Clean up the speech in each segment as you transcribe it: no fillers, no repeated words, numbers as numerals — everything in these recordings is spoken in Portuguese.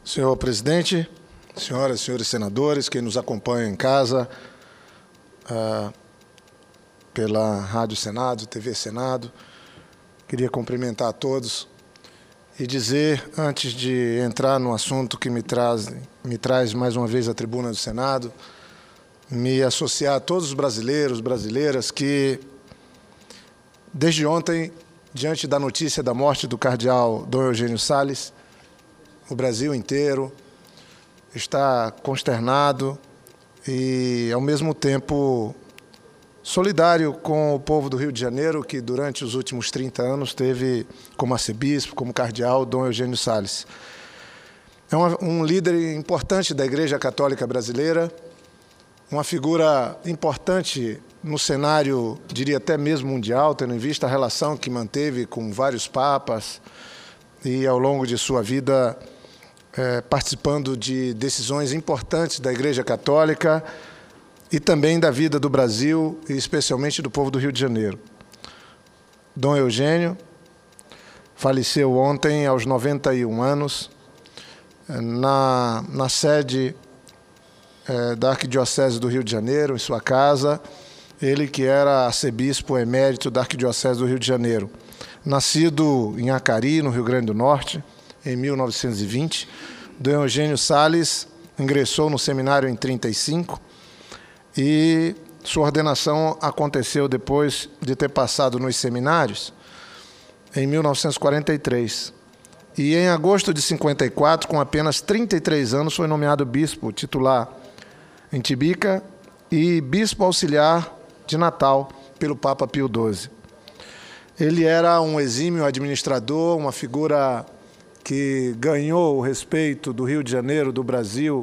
Senhor presidente, senhoras e senhores senadores, quem nos acompanha em casa, pela Rádio Senado, TV Senado, queria cumprimentar a todos e dizer, antes de entrar no assunto que me traz mais uma vez à tribuna do Senado, me associar a todos os brasileiros, brasileiras que, desde ontem, diante da notícia da morte do cardeal Dom Eugênio Salles, o Brasil inteiro está consternado e, ao mesmo tempo, solidário com o povo do Rio de Janeiro, que durante os últimos 30 anos teve como arcebispo, como cardeal, Dom Eugênio Salles. É um líder importante da Igreja Católica Brasileira, uma figura importante no cenário, diria até mesmo mundial, tendo em vista a relação que manteve com vários papas e, ao longo de sua vida, participando de decisões importantes da Igreja Católica e também da vida do Brasil, e especialmente do povo do Rio de Janeiro. Dom Eugênio faleceu ontem aos 91 anos, na sede da Arquidiocese do Rio de Janeiro, em sua casa, ele que era arcebispo emérito da Arquidiocese do Rio de Janeiro. Nascido em Acari, no Rio Grande do Norte, em 1920, Dom Eugênio Salles ingressou no seminário em 1935 e sua ordenação aconteceu depois de ter passado nos seminários em 1943. E em agosto de 54, com apenas 33 anos, foi nomeado bispo titular em Tibica e bispo auxiliar de Natal pelo Papa Pio XII. Ele era um exímio administrador, uma figura que ganhou o respeito do Rio de Janeiro, do Brasil,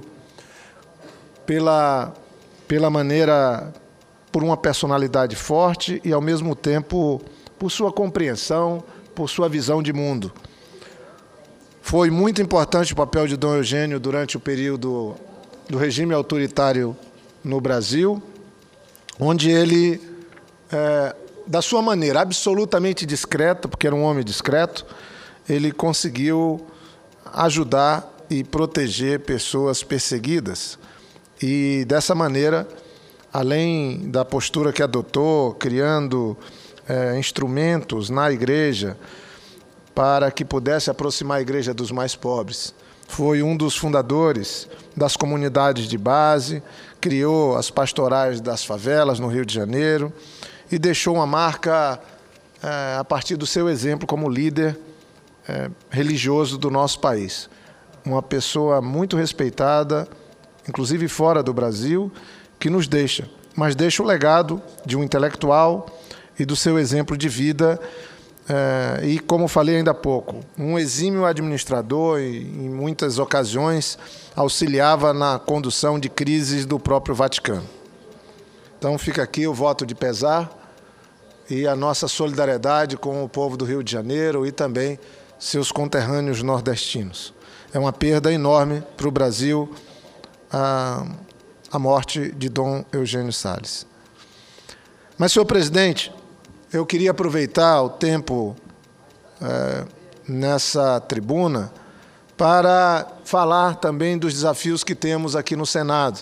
pela maneira, por uma personalidade forte e, ao mesmo tempo, por sua compreensão, por sua visão de mundo. Foi muito importante o papel de Dom Eugênio durante o período do regime autoritário no Brasil, onde ele, da sua maneira absolutamente discreta, porque era um homem discreto, ele conseguiu ajudar e proteger pessoas perseguidas. E, dessa maneira, além da postura que adotou, criando instrumentos na igreja para que pudesse aproximar a igreja dos mais pobres, foi um dos fundadores das comunidades de base, criou as pastorais das favelas no Rio de Janeiro e deixou uma marca a partir do seu exemplo como líder religioso do nosso país. Uma pessoa muito respeitada, inclusive fora do Brasil, que nos deixa, mas deixa o legado de um intelectual e do seu exemplo de vida e, como falei ainda há pouco, um exímio administrador e, em muitas ocasiões, auxiliava na condução de crises do próprio Vaticano. Então fica aqui o voto de pesar e a nossa solidariedade com o povo do Rio de Janeiro e também seus conterrâneos nordestinos. É uma perda enorme para o Brasil a morte de Dom Eugênio Salles. Mas, senhor presidente, eu queria aproveitar o tempo nessa tribuna para falar também dos desafios que temos aqui no Senado.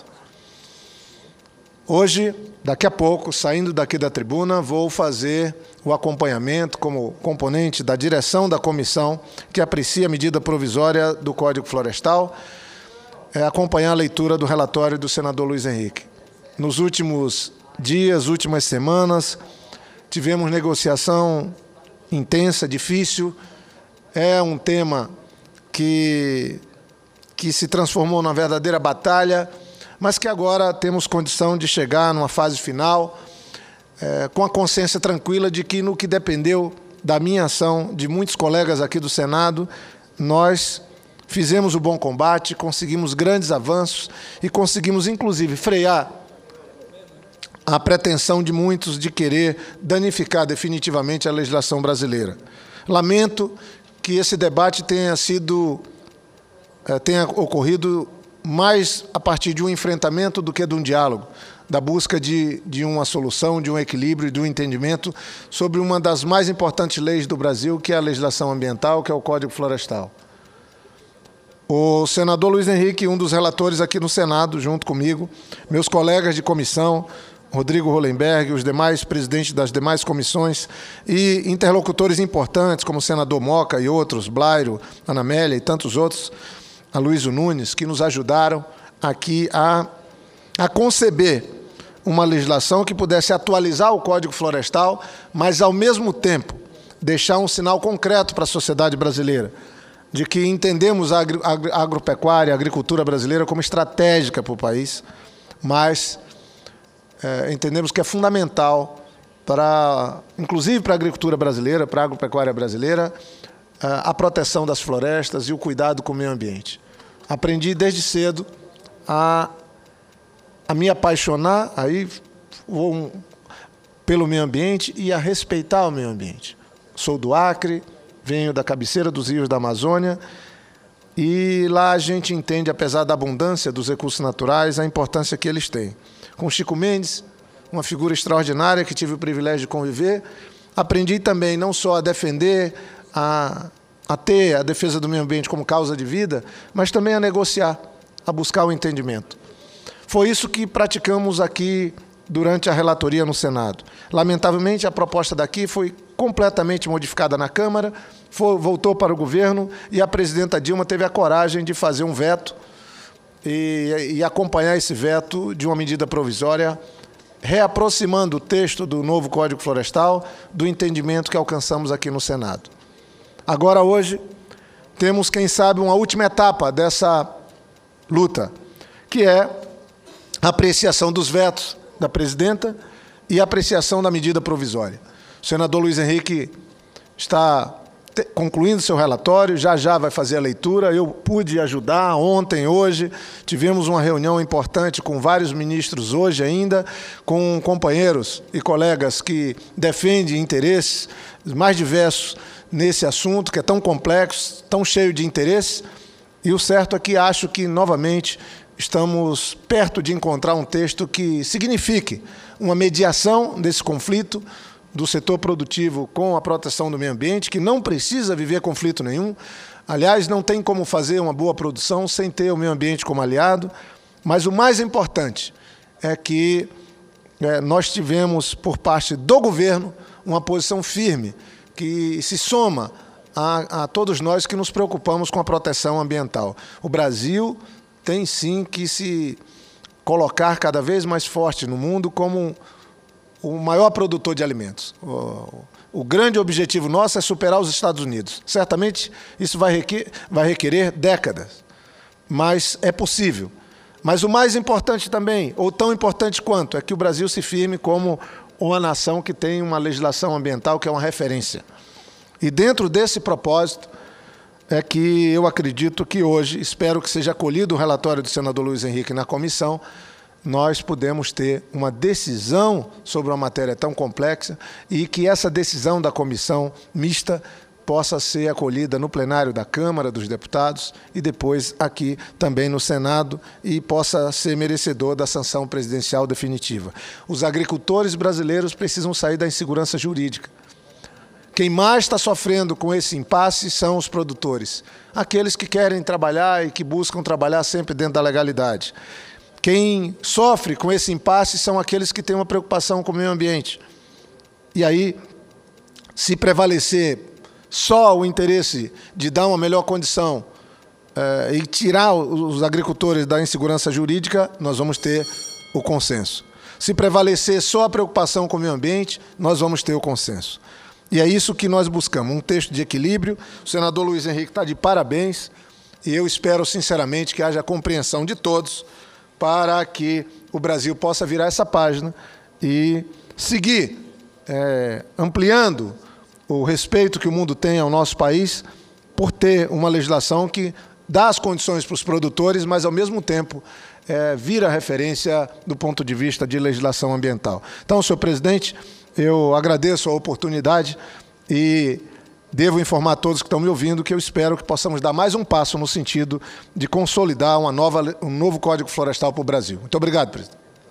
Hoje, daqui a pouco, saindo daqui da tribuna, vou fazer o acompanhamento como componente da direção da comissão que aprecia a medida provisória do Código Florestal, acompanhar a leitura do relatório do senador Luiz Henrique. Nos últimos dias, últimas semanas, tivemos negociação intensa, difícil. É um tema que se transformou numa verdadeira batalha, mas que agora temos condição de chegar numa fase final com a consciência tranquila de que, no que dependeu da minha ação, de muitos colegas aqui do Senado, nós fizemos o bom combate, conseguimos grandes avanços e conseguimos, inclusive, frear a pretensão de muitos de querer danificar definitivamente a legislação brasileira. Lamento que esse debate tenha ocorrido mais a partir de um enfrentamento do que de um diálogo, da busca de uma solução, de um equilíbrio e de um entendimento sobre uma das mais importantes leis do Brasil, que é a legislação ambiental, que é o Código Florestal. o senador Luiz Henrique, um dos relatores aqui no Senado, junto comigo, meus colegas de comissão, Rodrigo Hollenberg, os demais presidentes das demais comissões e interlocutores importantes, como o senador Moca e outros, Blairo, Ana Amélia e tantos outros, a Luísio Nunes, que nos ajudaram aqui a conceber uma legislação que pudesse atualizar o Código Florestal, mas, ao mesmo tempo, deixar um sinal concreto para a sociedade brasileira, de que entendemos a agropecuária, a agricultura brasileira como estratégica para o país, mas entendemos que é fundamental, inclusive para a agricultura brasileira, para a agropecuária brasileira, a proteção das florestas e o cuidado com o meio ambiente. Aprendi desde cedo a me apaixonar pelo meio ambiente e a respeitar o meio ambiente. Sou do Acre, venho da cabeceira dos rios da Amazônia e lá a gente entende, apesar da abundância dos recursos naturais, a importância que eles têm. Com Chico Mendes, uma figura extraordinária que tive o privilégio de conviver, aprendi também não só a defender, a ter a defesa do meio ambiente como causa de vida, mas também a negociar, a buscar o entendimento. Foi isso que praticamos aqui durante a relatoria no Senado. Lamentavelmente, a proposta daqui foi completamente modificada na Câmara, voltou para o governo e a presidenta Dilma teve a coragem de fazer um veto e acompanhar esse veto de uma medida provisória, reaproximando o texto do novo Código Florestal do entendimento que alcançamos aqui no Senado. Agora, hoje, temos, quem sabe, uma última etapa dessa luta, que é a apreciação dos vetos da presidenta e a apreciação da medida provisória. O senador Luiz Henrique está concluindo seu relatório, já vai fazer a leitura. Eu pude ajudar ontem, hoje, tivemos uma reunião importante com vários ministros hoje ainda, com companheiros e colegas que defendem interesses mais diversos nesse assunto, que é tão complexo, tão cheio de interesses, e o certo é que acho que, novamente, estamos perto de encontrar um texto que signifique uma mediação desse conflito do setor produtivo com a proteção do meio ambiente, que não precisa viver conflito nenhum. Aliás, não tem como fazer uma boa produção sem ter o meio ambiente como aliado, mas o mais importante é que nós tivemos, por parte do governo, uma posição firme, que se soma a todos nós que nos preocupamos com a proteção ambiental. O Brasil tem, sim, que se colocar cada vez mais forte no mundo como o maior produtor de alimentos. O grande objetivo nosso é superar os Estados Unidos. Certamente isso vai requerer décadas, mas é possível. Mas o mais importante também, ou tão importante quanto, é que o Brasil se firme como uma nação que tem uma legislação ambiental que é uma referência. E dentro desse propósito é que eu acredito que hoje, espero que seja acolhido o relatório do senador Luiz Henrique na comissão, nós podemos ter uma decisão sobre uma matéria tão complexa e que essa decisão da comissão mista possa ser acolhida no plenário da Câmara dos Deputados e depois aqui também no Senado e possa ser merecedor da sanção presidencial definitiva. Os agricultores brasileiros precisam sair da insegurança jurídica. Quem mais está sofrendo com esse impasse são os produtores, aqueles que querem trabalhar e que buscam trabalhar sempre dentro da legalidade. Quem sofre com esse impasse são aqueles que têm uma preocupação com o meio ambiente. E aí, se prevalecer só o interesse de dar uma melhor condição e tirar os agricultores da insegurança jurídica, nós vamos ter o consenso. Se prevalecer só a preocupação com o meio ambiente, nós vamos ter o consenso. E é isso que nós buscamos, um texto de equilíbrio. O senador Luiz Henrique está de parabéns e eu espero, sinceramente, que haja compreensão de todos para que o Brasil possa virar essa página e seguir ampliando o respeito que o mundo tem ao nosso país por ter uma legislação que dá as condições para os produtores, mas, ao mesmo tempo, vira referência do ponto de vista de legislação ambiental. Então, senhor presidente, eu agradeço a oportunidade e devo informar a todos que estão me ouvindo que eu espero que possamos dar mais um passo no sentido de consolidar um novo Código Florestal para o Brasil. Muito obrigado, presidente.